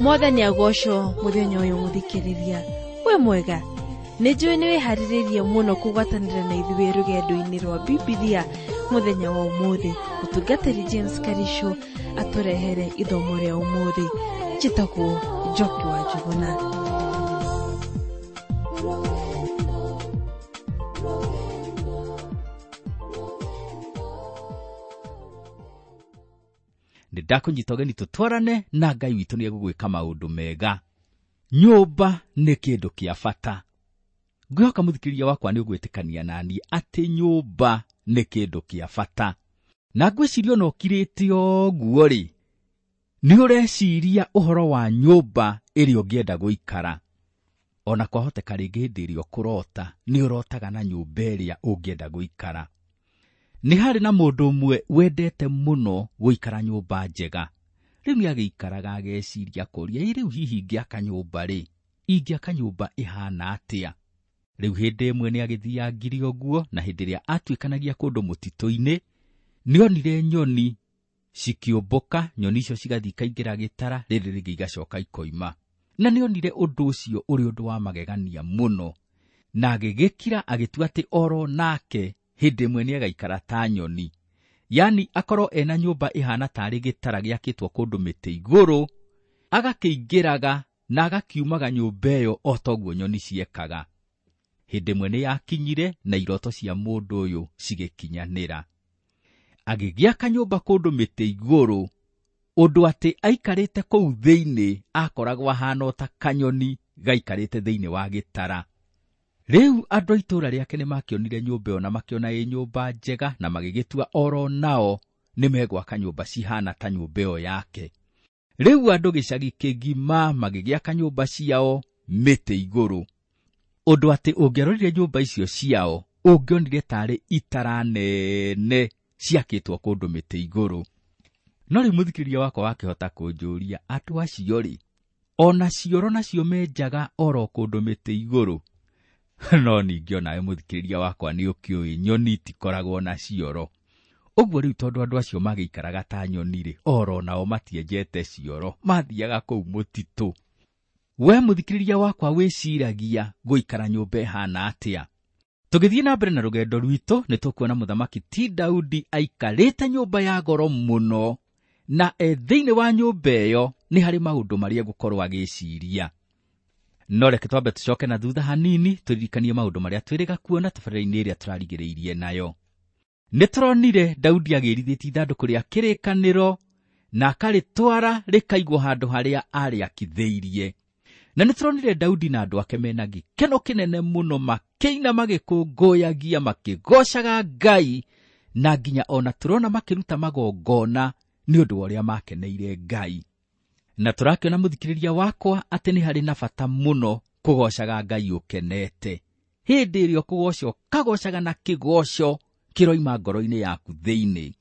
Mwathani agocwo muthenya uyu muthikiriria. We mwega. Nijui ni wiharirie muno kugwatanira na ithuĩ rugendo-inĩ rwa Biblia muthenya wa umuthi. Mutungatĩri James Karisho aturehere ithomo rĩa umuthi. Njĩtagwo Njoki wa Njuguna. Ndakunyita ũgeni tutwarane na Ngai witũ nĩ egũgwĩka maũndũ mega. Nyũmba nĩ kĩndũ kĩa bata. Ngwĩhoka mũthikĩrĩria wakwa nĩ ũgwĩtĩkania nani atĩ nyũmba nĩ kĩndũ kĩa bata. Na ngwĩciria no kirĩte ũguo rĩ, nĩ ũreciria ũhoro wa nyũmba ĩrĩa ũngĩenda gũikara. Ona kwahoteka rĩngĩ hĩndĩ ĩrĩa ũkũrota nĩ ũrotaga na nyũmba ĩrĩa ũngĩenda gũikara. Nĩ harĩ na mũndũ ũmwe wendete mũno gũikara nyũmba njega. Rĩu nĩ agĩikaraga ageciria kũria rĩu hihi ngĩaka nyũmba rĩ, ingĩaka nyũmba ĩhana atĩa. Rĩu hĩndĩ ĩmwe nĩ agĩthiangire ũguo, na hĩndĩ ĩrĩa atuĩkanagia kũndũ mũtitũ-inĩ, nĩonire nyoni cikĩũmbũka, nyoni icio cigathiĩ ikaingĩra gĩtara, rĩrĩ rĩngĩ igacoka ikoima. Na nĩonire ũndũ ũcio ũrĩ ũndũ wa magegania mũno, na agĩgĩkira agĩtua atĩ oro nake hĩndĩ ĩmwe nĩ agaikara ta nyoni. Yani akorwo ena nyũmba ĩhana tarĩ gĩtara gĩakĩtwo kũndũ mĩtĩ igũrũ, agakĩingĩraga na agakiumaga nyũmba ĩyo o toguo nyoni ciekaga. Hĩndĩ ĩmwe nĩ yakinyire na iroto cia mũndũ ũyũ cigĩkinyanĩra. Agĩgĩaka nyũmba kũndũ mĩtĩ igũrũ, ũndũ atĩ aikarĩte kũu thĩinĩ akoragwo ahana ta kanyoni gaikarĩte thĩinĩ wa gĩtara. Rĩu andũ a itũũra rĩake nĩ makĩonire nyũmba ĩyo na makĩona ĩ nyũmba njega, na magĩgĩtua oro nao nĩ megwaka nyũmba cihana ta nyũmba ĩyo yake. Rĩu andũ gĩcagi kĩngima magĩgĩaka nyũmba ciao mĩtĩ igũrũ, ũndũ atĩ ũngĩarorire nyũmba icio ciao ũngĩonire tarĩ itara nene ciakĩtwo kũndũ mĩtĩ igũrũ. No rĩu mũthikĩrĩria wakwa wakĩhota kũnjũria, andũ acio rĩ, ona cioro nacio menjaga oro kũndũ mĩtĩ igũrũ? No ningĩ onawe mũthikĩrĩria wakwa nĩ ũkĩũĩ nyoni itikoragwo na cioro. Ũguo rĩu tondũ andũ acio magĩikaraga ta nyoni rĩ, oro nao matienjete cioro, mathiaga kũu mũtitũ. We mũthikĩrĩria wakwa wĩciragia gũikara nyũmba ĩhana atĩa? Tũgĩthiĩ na mbere na rũgendo rwitũ nĩ tũkuona mũthamaki ti Daudi aikarĩte nyũmba ya goro mũno, na thĩinĩ wa nyũmba ĩyo nĩ harĩ maũndũ marĩa egũkorwo agĩciria. No reke twambe tũcoke na thutha hanini tũririkanie maũndũ marĩa twĩrĩga kuona tabarĩra-inĩ ĩrĩa tũrarigĩrĩirie nayo. Nĩ tũronire Daudi agĩrithĩtie ithandũkũ rĩa kĩrĩkanĩro na akarĩtwara rĩkaigwo handũ harĩa arĩakithĩirie. Na nĩ tũronire Daudi na andũ ake mena gĩkeno kĩnene mũno, makĩina magĩkũngũyagia makĩgocaga Ngai, na nginya ona tũrona makĩruta magongona nĩ ũndũ wa ũrĩa makeneire Ngai. Na tũrakĩona mũthikĩrĩria wakwa atĩ nĩ harĩ na bata mũno kũgocaga Ngai ũkenete. Hĩndĩ ĩrĩa ũkũgoca ũkagocaga na kĩgoco kĩroima ngoro-inĩ yaku thĩinĩ.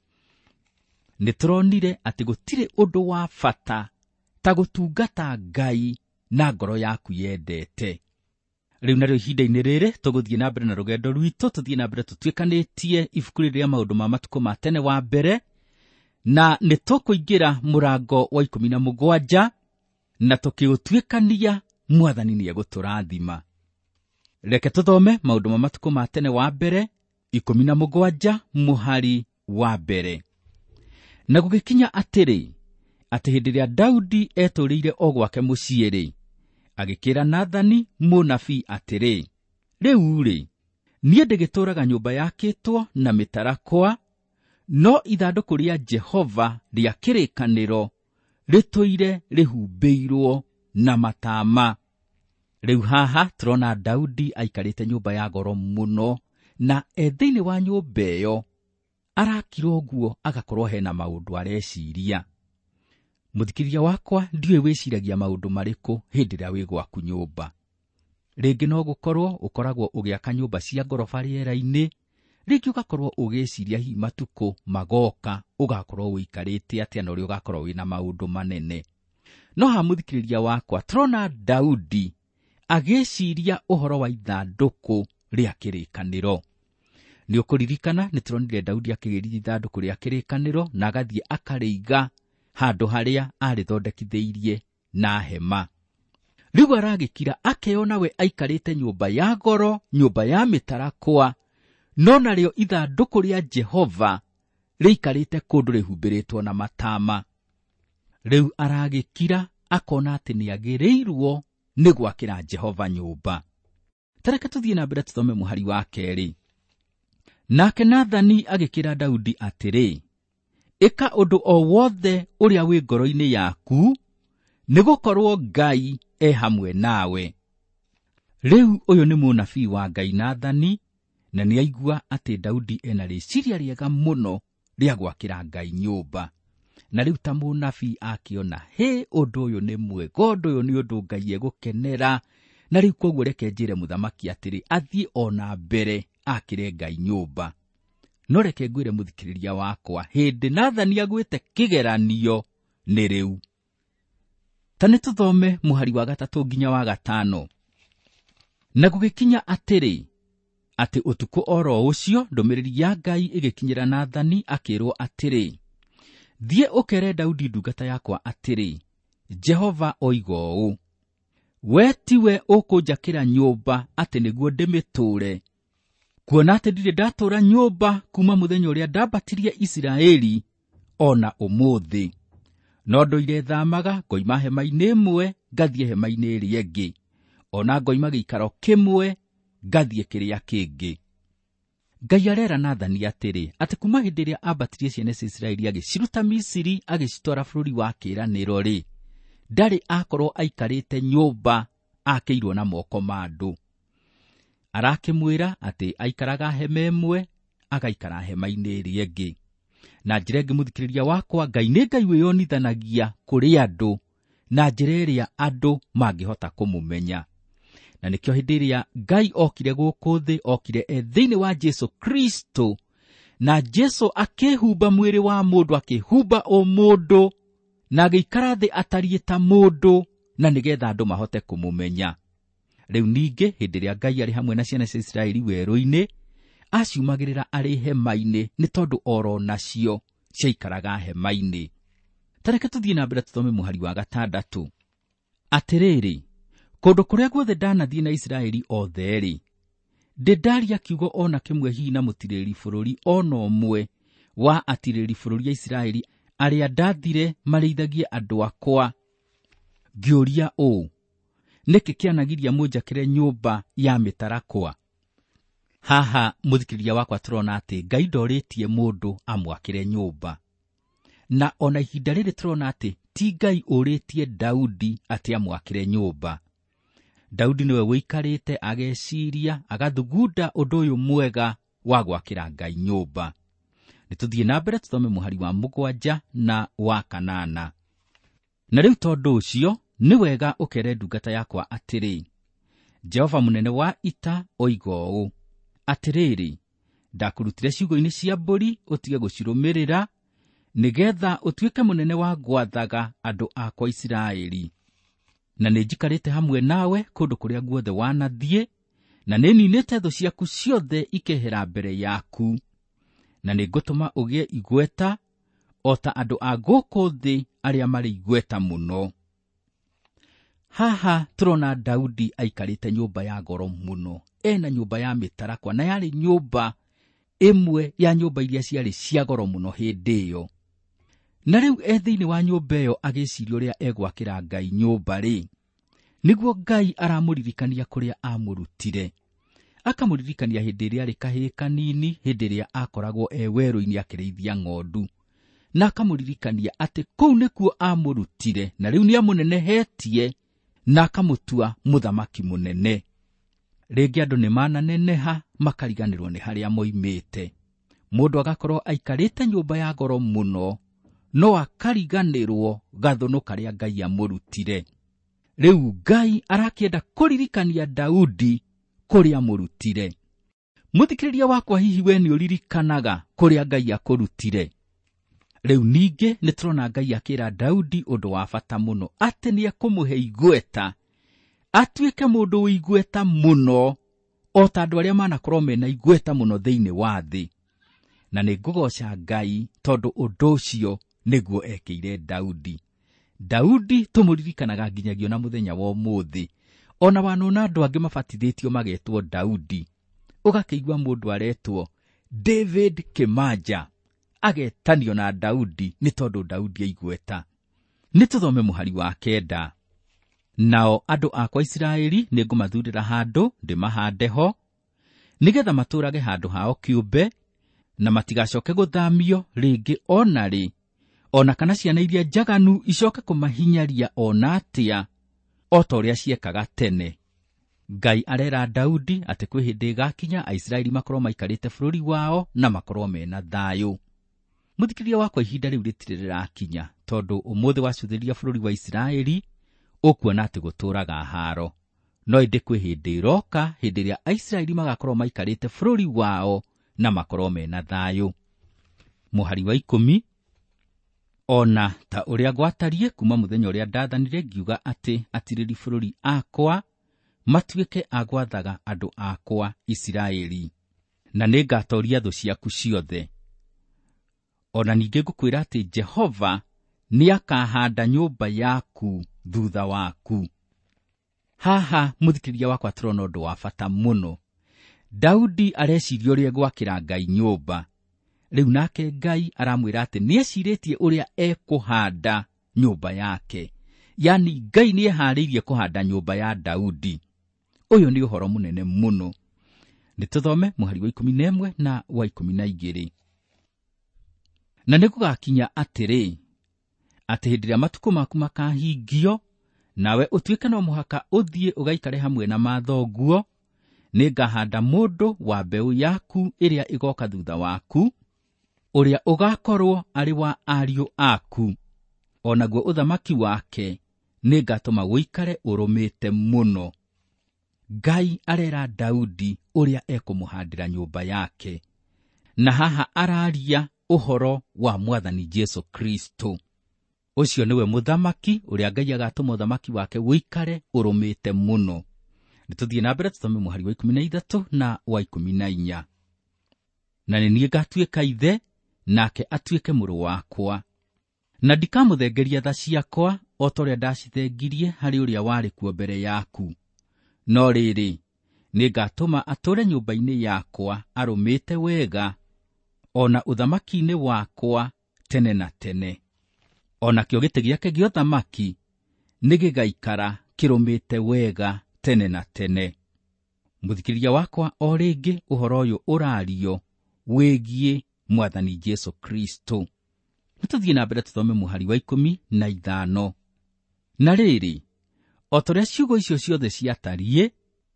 Nĩ tũronire atĩ gũtirĩ ũndũ wa bata ta gũtungata Ngai na ngoro yaku yendete. Rĩu narĩo ihinda-inĩ rĩrĩ tũgũthiĩ na mbere na rũgendo rwitũ, tũthiĩ na mbere tũtuĩkanĩtie ibuku rĩrĩa maũndũ ma matukũ ma tene wa mbere, na nĩ tũkũingĩra mũrango wa 17 na tũkĩũtuĩkania Mwathani nĩ egũtũrathima. Reke tũthome maũndũ ma matukũ ma tene wa mbere 17 mũhari wa mbere. Na gũgĩkinya atĩrĩ, atĩ hĩndĩ ĩrĩa Daudi etũrĩire o gwake mũciĩ-rĩ, agĩkĩra Nathani mũnabii atĩrĩ, rĩu-rĩ, niĩ ndĩgĩtũũraga nyũmba yakĩtwo na mĩtarakwa, no ithandũkũ rĩa Jehova rĩa kĩrĩkanĩro rĩtũire rĩhumbĩirwo na matama. Rĩu haha tũrona Daudi aikarĩte nyũmba ya goro mũno, na thĩinĩ wa nyũmba ĩyo arakira ũguo agakorwo hena maũndũ areciria. Mũthikĩrĩria wakwa, ndiũĩ wĩciragia maũndũ marĩkũ hĩndĩ ĩrĩa wĩ gwaku nyũmba. Rĩngĩ no gũkorwo ũkoragwo ũgĩaka nyũmba cia ngoroba rĩera-inĩ, rĩngĩ ũgakorwo ũgĩciria hihi matukũ magoka ũgakorwo ũikarĩte atĩa na ũrĩa ũgakorwo wĩna maũndũ manene. No ha mũthikĩrĩria wakwa, tũrona Daudi agĩciria ũhoro wa ithandũkũ rĩa kĩrĩkanĩro. Nĩ ũkũririkana nĩ tũronire Daudi akĩgĩrithia ithandũkũ rĩa kĩrĩkanĩro na agathiĩ akarĩiga handũ harĩa arĩthondekithĩirie na hema. Rĩu aragĩkira akeyona we aikarĩte nyũmba ya goro, nyũmba ya mĩtarakwa, no narĩo ithandũkũ rĩa Jehova rĩikarĩte kũndũ rĩhumbĩrĩtwo na matama. Rĩu aragĩkira akona atĩ nĩagĩrĩirwo nĩ gwakĩra Jehova nyũmba. Tareke tũthiĩ na mbere tũthome mũhari wa 2. Nake Nathani agĩkĩra Daudi atĩrĩ, ĩka ũndũ o wothe ũrĩa wĩ ngoro-inĩ yaku, nĩgũkorwo Ngai e hamwe nawe. Rĩu ũyũ nĩ mũnabii wa Ngai Nathani, na nĩaigua atĩ Daudi ena rĩciria rĩega mũno rĩa gwakĩra Ngai nyũmba. Na rĩu ta mũnabii akĩona, ũndũ ũyũ nĩ mwega, ũndũ ũyũ nĩ ũndũ Ngai egũkenera, na rĩu koguo reke njĩre mũthamaki atĩrĩ athiĩ ona mbere akĩre Ngai nyũmba. No reke ngwĩre mũthikĩrĩria wakwa, hĩndĩ Nathani agwĩte kĩgeranio nĩ rĩu. Ta nĩtũthome mũhari wa 3 nginya wa 5. Na gũgĩkinya atĩrĩ, atĩ ũtukũ oro ũcio ndũmĩrĩri ya Ngai ĩgĩkinyĩra Nathani akĩrwo atĩrĩ, thiĩ ũkere Daudi ndungata yakwa atĩrĩ, Jehova oiga ũũ, we tiwe ũkũnjakĩra nyũmba atĩ nĩguo ndĩmĩtũũre, kuona atĩ ndirĩ ndatũũra nyũmba kuma mũthenya ũrĩa ndambatirie Isiraeli ona ũmũthĩ. No ndũire thamaga ngoima hema-inĩ ĩmwe ngathiĩ hema-inĩ ĩrĩa ĩngĩ, ona ngoima gĩikaro kĩmwe ngathiĩ kĩrĩa kĩngĩ. Ngai arera Nathani atĩrĩ, atĩ kuma hĩndĩ ĩrĩa ambatirie ciana cia Isiraeli agĩciruta Misiri agĩcitwara bũrũri wa kĩĩranĩro-rĩ, ndarĩ akorwo aikarĩte nyũmba akĩirwo na moko ma andũ. Arakĩmwĩra atĩ aikaraga hema ĩmwe agaikara hema-inĩ ĩrĩa ĩngĩ. Na njĩra ĩngĩ mũthikĩrĩria wakwa, Ngai nĩ Ngai wĩyonithanagia kũrĩ andũ na njĩra ĩrĩa andũ mangĩhota kũmũmenya. Na nĩkĩo hĩndĩ ĩrĩa Ngai okire gũkũ thĩ, okire thĩinĩ wa Jesu Kristo, na Jesu akĩhumba mwĩrĩ wa mũndũ, akĩhumba mũndũ, na agĩikara thĩ atariĩ ta mũndũ, na nĩgetha andũ mahote kũmũmenya. Rĩu ningĩ hĩndĩ ĩrĩa Ngai arĩ hamwe na ciana cia Isiraeli werũ-inĩ, aciumagĩrĩra arĩ hema-inĩ, nĩ tondũ oro nacio ciaikaraga hema-inĩ. Tareke tũthiĩ na mbere tũthome mũhari wa 6. Atĩrĩrĩ, kũndũ kũrĩa guothe ndanathiĩ na Isiraeli othe-rĩ, ndĩndaria kiugo ona kĩmwe hihi na mũtirĩri bũrũri ona ũmwe wa atirĩri bũrũri ya Isiraeli arĩa ndathire marĩithagie andũ akwa, ngĩũria ũũ, nĩkĩ kĩanagiria mũnjakĩre nyũmba ya mĩtarakwa? Haha mũthikĩrĩria wakwa tũrona atĩ Ngai ndorĩtie mũndũ amwakĩre nyũmba. Na ona ihinda rĩrĩ tũrona atĩ ti Ngai ũrĩtie Daudi atĩ amwakĩre nyũmba. Daudi nĩwe wĩikarĩte ageciria, agathugunda ũndũ ũyũ mwega wa gwakĩra Ngai nyũmba. Nĩtũthiĩ na mbere tũthome mũhari wa 7 na wa 8. Na rĩu tondũ ũcio nĩ wega ũkere ndungata yakwa atĩrĩ, Jehova mũnene wa ita oiga ũũ, atĩrĩrĩ, ndakũrutire ciugo-inĩ cia mbũri ũtige gũcirũmĩrĩra, nĩgetha ũtuĩke mũnene wa gwathaga andũ akwa Isiraeli. Na nĩnjikarĩte hamwe nawe kũndũ kũrĩa guothe wanathiĩ, na nĩninĩte thũ ciaku ciothe ikehera mbere yaku, na nĩngũtũma ũgĩe igweta o ta andũ a gũkũ thĩ arĩa marĩ igweta mũno. Haha tũrona Daudi aikarĩte nyũmba ya goro mũno, ena nyũmba ya mĩtarakwa, na yarĩ nyũmba ĩmwe ya nyũmba iria ciarĩ cia goro mũno hĩndĩ ĩyo. Na rĩu thĩinĩ wa nyũmba ĩyo agĩciria ũrĩa egwakĩra Ngai nyũmba-rĩ, nĩguo Ngai aramũririkania kũrĩa amũrutire. Akamũririkania hĩndĩ ĩrĩa arĩ kahĩĩ kanini, hĩndĩ ĩrĩa akoragwo werũ-inĩ akĩrĩithia ng'ondu, na akamũririkania atĩ kũu nĩkuo amũrutire, na rĩu nĩamũnenehetie na akamũtua mũthamaki mũnene. Rĩngĩ andũ nĩmananeneha makariganĩrwo nĩ harĩa moimĩte. Mũndũ agakorwo aikarĩte nyũmba ya goro mũno, no akariganĩrwo gathũnũ karĩa Ngai amũrutire. Rĩu Ngai arakĩenda kũririkania Daudi kũrĩa amũrutire. Mũthikĩrĩria wakwa, hihi we nĩũririkanaga kũrĩa Ngai akũrutire? Rĩu ningĩ nĩtũrona Ngai akĩra Daudi ũndũ wa bata mũno, atĩ nĩekũmũhe igweta, atuĩke mũndũ wĩ igweta mũno, o ta andũ arĩa manakorwo mena igweta mũno thĩinĩ wa thĩ. Na nĩngũgoca Ngai tondũ ũndũ ũcio nĩguo ekĩire Daudi. Daudi tũmũririkanaga nginyagio na mũthenya wa ũmũthĩ. Ona wanona andũ angĩ mabatithĩtio magetwo Daudi, ũgakĩigua mũndũ aretwo David Kimanja, agetanio na Daudi nĩ tondũ Daudi aigweta. Nĩtũthome mũhari wa 9. Nao andũ akwa Isiraeli nĩngũmathurĩra handũ ndĩmahande ho, nĩgetha matũũrage handũ hao kĩũmbe, na matigacoke gũthamio rĩngĩ ona rĩ, ona kana ciana iria njaganu icoke kũmahinyaria ona atĩa, o ta ũrĩa ciekaga tene. Ngai arera Daudi atĩ kwĩ hĩndĩ ĩgakinya Aisiraeli makorwo maikarĩte bũrũri wao na makorwo mena thayũ. Mũthikĩrĩria wakwa, ihinda rĩu rĩtirĩ rĩrakinya, tondũ ũmũthĩ wacuthĩrĩria bũrũri wa Isiraeli ũkuona atĩ gũtũũraga haro. No ĩndĩ kwĩ hĩndĩ ĩroka, hĩndĩ ĩrĩa Aisiraeli magakorwo maikarĩte bũrũri wao na makorwo mena thayũ. Mũhari wa 10. Ona ta ũrĩa gwatariĩ kuma mũthenya ũrĩa ndathanire ngiuga atĩ atirĩri bũrũri akwa matuĩke agwathaga andũ akwa Isiraeli, na nĩngatooria thũ ciaku ciothe. Ona ningĩ ngũkwĩra atĩ Jehova nĩakahanda nyũmba yaku thutha waku. Haha mũthikĩrĩria wakwa tũrona ũndũ wa bata mũno. Daudi areciria ũrĩa gwakĩra Ngai nyũmba. Rĩu nake Ngai aramwĩra atĩ nĩecirĩtie ũrĩa ekũhanda nyũmba yake. Yani Ngai nĩeharĩirie kũhanda nyũmba ya Daudi. Ũyũ nĩ ũhoro mũnene mũno. Nĩtũthome mũhari wa 11 na wa 12. Na nĩgũgakinya atĩrĩ, atĩ hĩndĩ ĩrĩa matukũ maku makahingio, nawe ũtuĩke no mũhaka ũthiĩ ũgaikare hamwe na mathoguo, nĩngahanda mũndũ wa mbeũ yaku ĩrĩa ĩgoka thutha waku, ũrĩa ũgakorwo arĩ wa ariũ aku. Onaguo ũthamaki wake nĩngatũma gũikare ũrũmĩte mũno. Ngai arera Daudi ũrĩa ekũmũhandĩra nyũmba yake. Na haha araria ũhoro wa Mwathani Jesu Kristo. Ũcio nĩwe mũthamaki ũrĩa Ngai agatũma ũthamaki wake wĩikare ũrũmĩte mũno. Nĩtũthiĩ na mbere tũthome mũhari wa 13 na wa 14. Na nĩ niĩ ngatuĩka ithe, nake atuĩke mũrũ wakwa. Na ndikamũthengeria tha ciakwa o ta ũrĩa ndacithengirie harĩ ũrĩa warĩ kuo mbere yaku. No rĩrĩ, nĩngatũma atũũre nyũmba-inĩ yakwa arũmĩte wega, ona ũthamaki-inĩ wakwa tene na tene. Ona kĩo gĩtĩ gĩake gĩa ũthamaki nĩgĩgaikara kĩrũmĩte wega tene na tene. Mũthikĩrĩria wakwa, o rĩngĩ ũhoro ũyũ ũrario wĩgiĩ Mwathani Jesu Kristo. Nĩtũthiĩ na mbere tũthome mũhari wa 15. Na rĩrĩ, o ta ũrĩa ciugo icio ciothe ciatariĩ,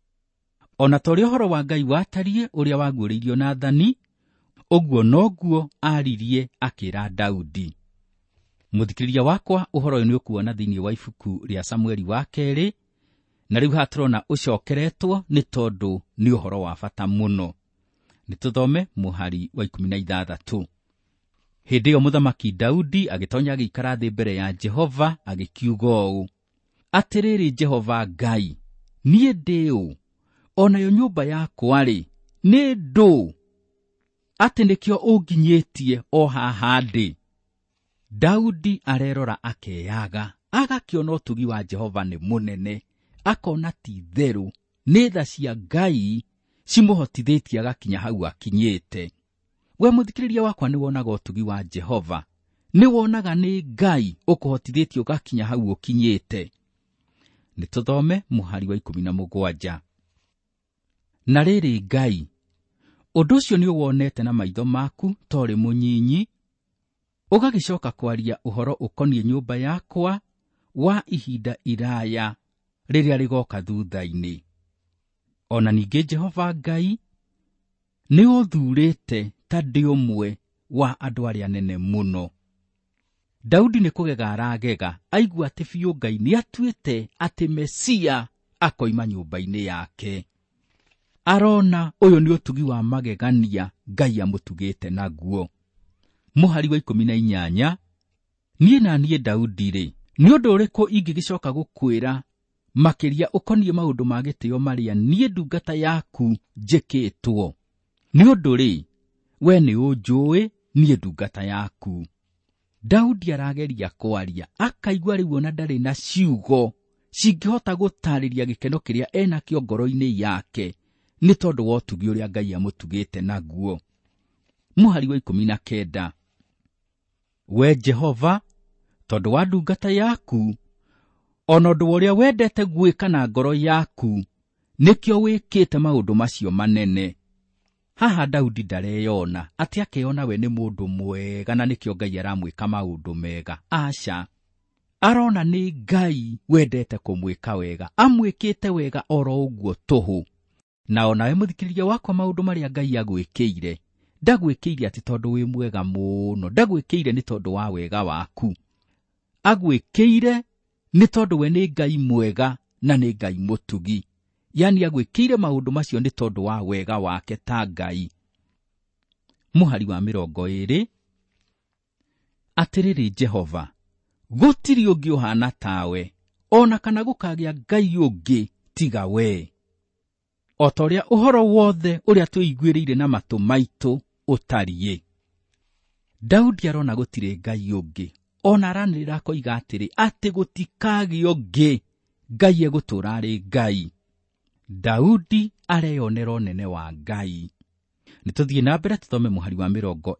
ona ta ũrĩa ũhoro wa Ngai watariĩ ũrĩa waguũrĩirio Nathani, ũguo noguo aririe akĩra Daudi. Mũthikĩrĩria wakwa, ũhoro ũyũ nĩũkuona thĩinĩ wa ibuku rĩa Samueli wa 2, na rĩu haha tũrona ũcokeretwo nĩ tondũ nĩ ũhoro wa bata mũno. Nĩtũthome mũhari wa 16. Hĩndĩ ĩyo mũthamaki Daudi agĩtonya agĩikara thĩ mbere ya Jehova agĩkiuga ũũ: Atĩrĩrĩ Jehova Ngai, niĩ ndĩ ũ, o nayo nyũmba yakwa-rĩ, nĩ ndũ, atĩ nĩkĩo ũnginyĩtie o haha ndĩ. Daudi arerora akeyaga, agakĩona ũtugi wa Jehova nĩ mũnene, akona ti therũ nĩ tha cia Ngai cimũhotithĩtie agakinya hau akinyĩte. We mũthikĩrĩria wakwa, nĩwonaga ũtugi wa Jehova, nĩwonaga nĩ Ngai ũkũhotithĩtie ũgakinya hau ũkinyĩte. Nĩtũthome mũhari wa 17. Na rĩrĩ Ngai, ũndũ ũcio nĩũwonete na maitho maku torĩ mũnyinyi, ũgagĩcoka kwaria ũhoro ũkoniĩ nyũmba yakwa wa ihinda iraya rĩrĩa rĩgoka thutha-inĩ. Ona ningĩ Jehova Ngai, nĩ ũthuurĩte ta ndĩ ũmwe wa andũ arĩa anene mũno. Daudi nĩ kũgega aragega, aigua atĩ biũ Ngai nĩ atuĩte atĩ Mesia akoima nyũmba-inĩ yake. Arona ũyũ nĩ ũtugi wa magegania Ngai amũtugĩte naguo. Mũhari wa 18. Niĩ na niĩ Daudi-rĩ, nĩ ũndũ ũrĩkũ ingĩgĩcoka gũkwĩra makĩria ũkoniĩ maũndũ ma gĩtĩo marĩa niĩ ndungata yaku njĩkĩtwo? Nĩ ũndũ-rĩ, we nĩ ũnjũĩ niĩ ndungata yaku. Daudi arageria kwaria, akaigua rĩu ona ndarĩ na ciugo cingĩhota gũtarĩria gĩkeno kĩrĩa enakĩo ngoro-inĩ yake, nĩ tondũ wa ũtugi ũrĩa Ngai amũtugĩte naguo. Mũhari wa 19. We Jehova, tondũ wa ndungata yaku, ona ũndũ ũrĩa wendete gwĩka na ngoro yaku, nĩkĩo wĩkĩte maũndũ macio manene. Haha Daudi ndareyona atĩ akeyona we nĩ mũndũ mwega na nĩkĩo Ngai aramwĩka maũndũ mega. Aca, arona nĩ Ngai wendete kũmwĩka wega, amwĩkĩte wega oro ũguo tũhũ. Na ona we mũthikĩrĩria wakwa, maũndũ marĩa Ngai agwĩkĩire, ndagwĩkĩire atĩ tondũ wĩ mwega mũno, ndagwĩkĩire nĩ tondũ wa wega waku. Agwĩkĩire nĩ tondũ we nĩ Ngai mwega na nĩ Ngai mũtugi. Yani agwĩkĩire maũndũ macio nĩ tondũ wa wega wake ta Ngai. Mũhari wa 20. Atĩrĩrĩ Jehova, gũtirĩ ũngĩ ũhana tawe, ona kana gũkagĩa Ngai ũngĩ tiga we. O ta ũrĩa ũhoro wothe ũrĩa twĩiguĩrĩire na matũ maitũ ũtariĩ. Daudi arona gũtirĩ Ngai ũngĩ, ona aranĩrĩra koiga atĩrĩ atĩ gũtikagĩa ũngĩ, Ngai egũtũũra arĩ Ngai. Daudi areyonera ũnene wa Ngai. Nĩtũthiĩ na mbere tũthome mũhari wa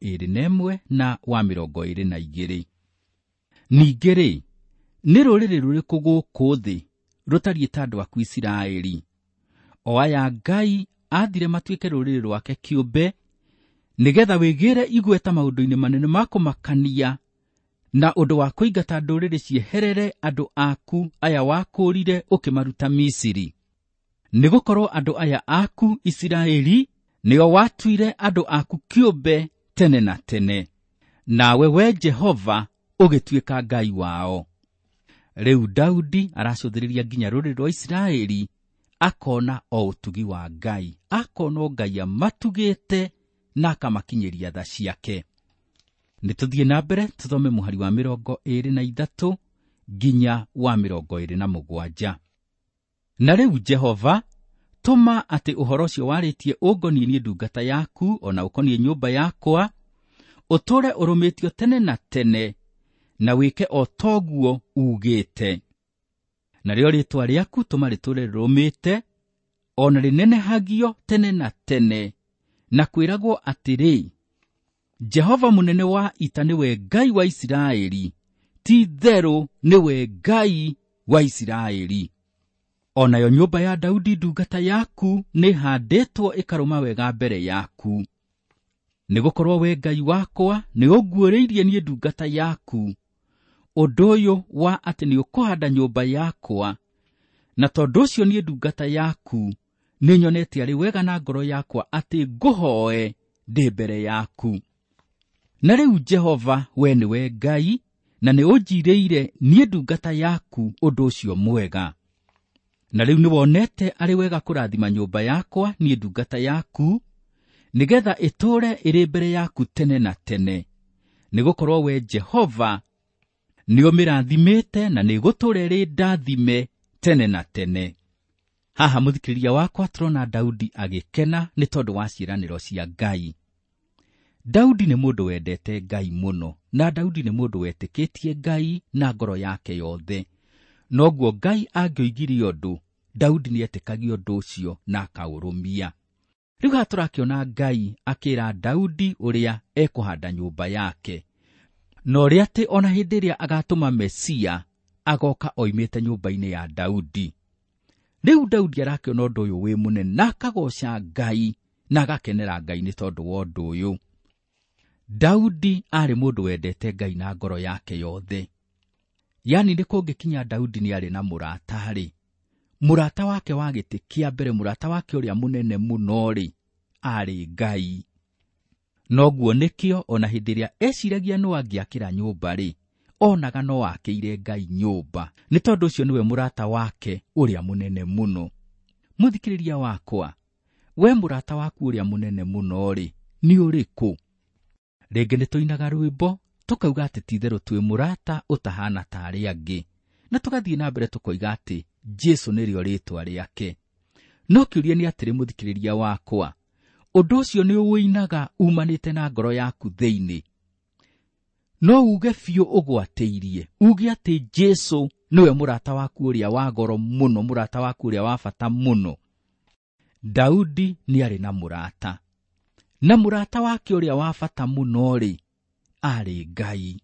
21 na wa 22. Ningĩ-rĩ, nĩ rũrĩrĩ rũrĩkũ gũkũ thĩ rũtariĩ ta andũ aku Isiraeli? O aya Ngai athire matuĩke rũrĩrĩ rwake kĩũmbe, nĩgetha wĩgĩre igweta maũndũ-inĩ manene ma kũmakania, na ũndũ wa kũingata ndũrĩrĩ cieherere andũ aku aya wakũũrire ũkĩmaruta Misiri. Nĩgũkorwo andũ aya aku Isiraeli nĩo watuire andũ aku kĩũmbe tene na tene, nawe we Jehova ũgĩtuĩka Ngai wao. Rĩu Daudi aracũthĩrĩria nginya rũrĩrĩ rwa Isiraeli, akona o ũtugi wa Ngai, akona Ngai amatugĩte na akamakinyĩria tha ciake. Nĩtũthiĩ na mbere tũthome mũhari wa 23 nginya wa 27. Na rĩu Jehova, tũma atĩ ũhoro ũcio warĩtie ũngoniĩ niĩ ndungata yaku, ona ũkoniĩ nyũmba yakwa, ũtũũre ũrũmĩtio tene na tene, na wĩke o toguo ugĩte. Narĩo rĩĩtwa rĩaku tũma rĩtũũre rĩrũmĩte, ona rĩnenehagio tene na tene, na kwĩragwo atĩrĩ, Jehova mũnene wa ita nĩwe Ngai wa Isiraeli, ti-itherũ nĩwe Ngai wa Isiraeli. Onayo nyũmba ya Daudi ndungata yaku nĩhandĩtwo ĩkarũma wega mbere yaku. Nĩgũkorwo we Ngai wakwa nĩ ũguũrĩirie niĩ ndungata yaku ũndũ ũyũ wa atĩ nĩ ũkũhaanda nyũmba yakwa, na tondũ ũcio niĩ ndungata yaku nĩnyonete arĩ wega na ngoro yakwa atĩ ngũhooe ndĩ mbere yaku. Na rĩu Jehova, we nĩwe Ngai, na nĩ ũnjirĩire niĩ ndungata yaku ũndũ ũcio mwega. Na rĩu nĩwonete arĩ wega kũrathima nyũmba yakwa niĩ ndungata yaku, nĩgetha ĩtũũre ĩrĩ mbere yaku tene na tene. Nĩgũkorwo we Jehova nĩũmĩrathimĩte na nĩgũtũũra ĩrĩ ndathime tene na tene. Haha mũthikĩrĩria wakwa tũrona Daudi agĩkena nĩ tondũ wa ciĩranĩro cia Ngai. Daudi nĩ mũndũ wendete Ngai mũno, na Daudi nĩ mũndũ wetĩkĩtie Ngai na ngoro yake yothe. Noguo Ngai angĩoigire ũndũ, Daudi nĩetĩkagia ũndũ ũcio na akaũrũmia. Rĩu haha tũrakĩona Ngai akĩra Daudi ũrĩa ekũhaanda nyũmba yake, na ũrĩa atĩ ona hĩndĩ ĩrĩa agatũma Mesia agoka oimĩte nyũmba-inĩ ya Daudi. Rĩu Daudi arakĩona ũndũ ũyũ wĩ mũnene na akagooca Ngai na agakenera Ngai nĩ tondũ wa ũndũ ũyũ. Daudi arĩ mũndũ wendete Ngai na ngoro yake yothe. Yani nĩ kũngĩkinya Daudi nĩ arĩ na mũrata-rĩ, mũrata wake wa gĩtĩ kĩa mbere, mũrata wake ũrĩa mũnene mũno-rĩ, arĩ Ngai. Noguo nĩkĩo ona hĩndĩ ĩrĩa eciragia no angĩakĩra nyũmba-rĩ, onaga no akĩire Ngai nyũmba, nĩ tondũ ũcio nĩwe mũrata wake ũrĩa mũnene mũno. Mũthikĩrĩria wakwa, we mũrata waku ũrĩa mũnene mũno-rĩ, nĩ ũrĩkũ? Rĩngĩ nĩtũinaga rwĩmbo tũkauga atĩ ti-itherũ twĩ mũrata ũtahana ta arĩa angĩ, na tũgathiĩ na mbere tũkoiga atĩ Jesũ nĩrĩo rĩĩtwa rĩake. No kĩũria nĩ atĩrĩ mũthikĩrĩria wakwa, ũndũ ũcio nĩ ũwĩinaga umanĩte na ngoro yaku thĩinĩ? no uge biũ ũgwatĩirie, uge atĩ Jesu niwe mũrata waku ũrĩa wa goro mũno, mũrata waku ũrĩa wa bata mũno. Daudi nĩ arĩ na mũrata, na mũrata wake ũrĩa wa bata mũno-rĩ, arĩ Ngai.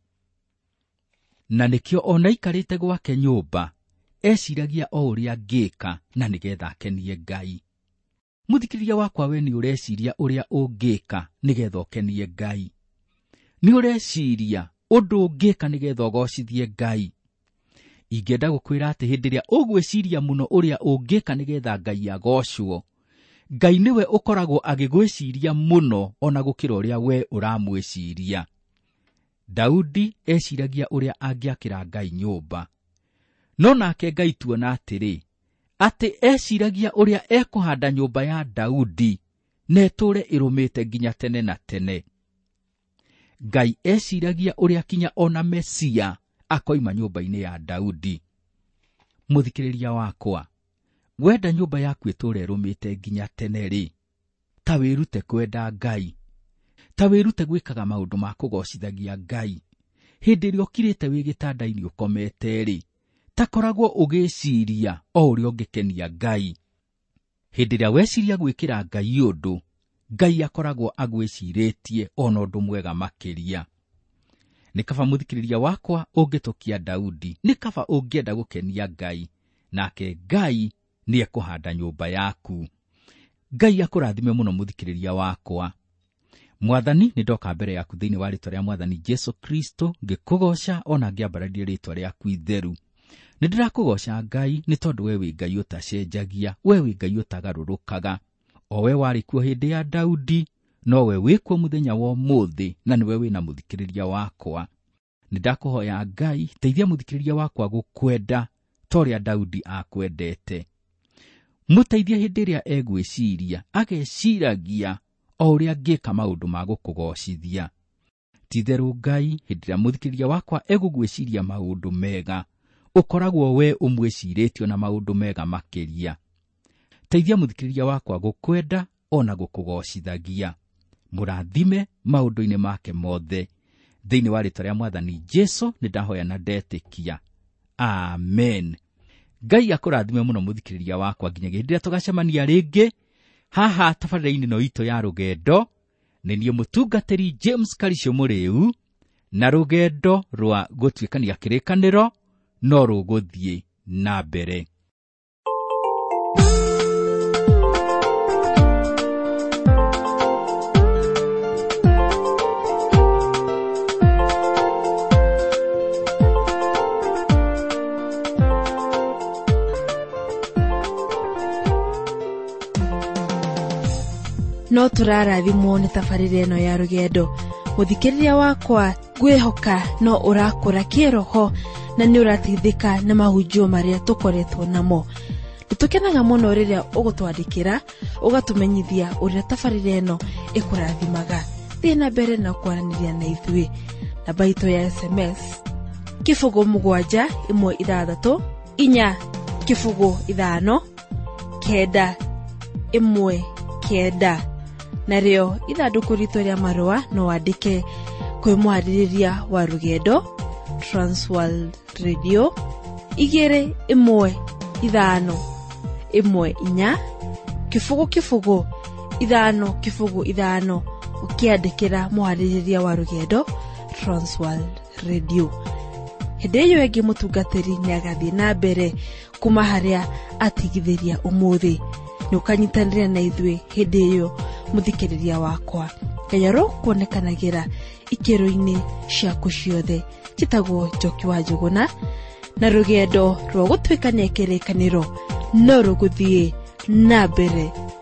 Na nĩkĩo ona ikarĩte gwake nyũmba, eciragia o ũrĩa angĩka na nĩgetha akenie Ngai. Mũthikĩrĩria wakwa, we nĩ ũreciria ũrĩa ũngĩka nĩgetha ũkenie Ngai? Nĩ ũreciria ũndũ ũngĩka nĩgetha ũgocithie Ngai? Ingĩenda gũkwĩra atĩ hĩndĩ ĩrĩa ũgwĩciria mũno ũrĩa ũngĩka nĩgetha Ngai agocwo, Ngai nĩwe ũkoragwo agĩgwĩciria mũno ona gũkĩra ũrĩa we ũramwĩciria. Daudi eciragia ũrĩa angĩakĩra Ngai nyũmba, no nake Ngai tuona atĩrĩ, atĩ eciragia ũrĩa ekũhanda nyũmba ya Daudi na ĩtũũre ĩrũmĩte nginya tene na tene. Ngai eciragia ũrĩa kinya ona Mesia akoima nyũmba-inĩ ya Daudi. Mũthikĩrĩria wakwa, wenda nyũmba yaku ĩtũũre ĩrũmĩte nginya tene-rĩ, ta wĩrute kwenda Ngai, ta wĩrute gwĩkaga maũndũ ma kũgocithagia Ngai. Hĩndĩ ĩrĩa ũkirĩte wĩ gĩtanda-inĩ ũkomete-rĩ, ta koragwo ũgĩciria o ũrĩa ũngĩkenia Ngai. Hĩndĩ ĩrĩa weciria gwĩkĩra Ngai ũndũ, Ngai akoragwo agwĩcirĩtie ona ũndũ mwega makĩria. Nĩ kaba mũthikĩrĩria wakwa ũngĩtũkia Daudi, nĩ kaba ũngĩenda gũkenia Ngai, nake Ngai nĩ ekũhanda nyũmba yaku. Ngai akũrathime mũno mũthikĩrĩria wakwa. Mwathani, nĩ ndoka mbere yaku thĩinĩ wa rĩĩtwa rĩa Mwathani Jesu Kristo, ngĩkũgoca ona ngĩambararia rĩĩtwa rĩaku itheru. Nĩ ndĩrakũgoca Ngai nĩ tondũ we wĩ Ngai ũtacenjagia, we wĩ Ngai ũtagarũrũkaga. O we warĩ kuo hĩndĩ ya Daudi, no we wĩkuo mũthenya wa ũmũthĩ, na nĩwe wĩna mũthikĩrĩria wakwa. Nĩ ndakũhoya Ngai, teithia mũthikĩrĩria wakwa gũkwenda ta ũrĩa Daudi akwendete. Mũteithie hĩndĩ ĩrĩa egwĩciria, ageciragia o ũrĩa angĩka maũndũ ma gũkũgocithia. Ti-itherũ Ngai, hĩndĩ ĩrĩa mũthikĩrĩria wakwa egũgwĩciria maũndũ mega, ũkoragwo we ũmwĩcirĩtio na maũndũ mega makĩria. Teithia mũthikĩrĩria wakwa gũkwenda ona gũkũgocithagia. Mũrathime maũndũ-inĩ make mothe. Thĩinĩ wa rĩĩtwa rĩa Mwathani Jesu nĩ ndahoya na ndetĩkia. Amen. Ngai akũrathime mũno mũthikĩrĩria wakwa nginya hĩndĩ ĩrĩa tũgacemania rĩngĩ haha tabarĩra-inĩ ĩno itũ ya rũgendo. Nĩ niĩ mũtungatĩri James Karicio Mũrĩu, na rũgendo rwa gũtuĩkania kĩrĩkanĩro no rũgũthiĩ na mbere. No tũrarathimwo nĩ tabarĩra ĩno ya rũgendo. Mũthikĩrĩria wakwa, ngwĩhoka no ũrakũra kĩroho na nĩ ũrateithĩka na mahunjio marĩa tũkoretwo namo. Nĩtũkenaga mũno rĩrĩa ũgũtwandĩkĩra, ũgatũmenyithia ũrĩa tabarĩra ĩno ĩkũrathimaga. Thiĩ na mbere na kwaranĩria na ithuĩ. Namba itũ ya SMS: 716-459-919. Narĩo ithandũkũ ritũ rĩa marũa no wandĩke kwĩ mũharĩrĩria wa rũgendo, Transworld Radio 21514, kifungu 505, ukiandĩkĩra mũharĩrĩria wa rũgendo, Transworld Radio. Hĩndĩ ĩyo ĩngĩ mũtungatĩri nĩ agathiĩ na mbere kuma harĩa atigithĩria ũmũthĩ. Nĩ ũkanyitanĩra na ithuĩ hĩndĩ ĩyo mũthikĩrĩria wakwa. Ngai kuonekanagĩra ikĩro-inĩ ciaku ciothe. Njĩtagwo Njoki wa Njũgũna, na rũgendo rwa gũtuĩkania kĩrĩkanĩro no rũgũthiĩ na mbere.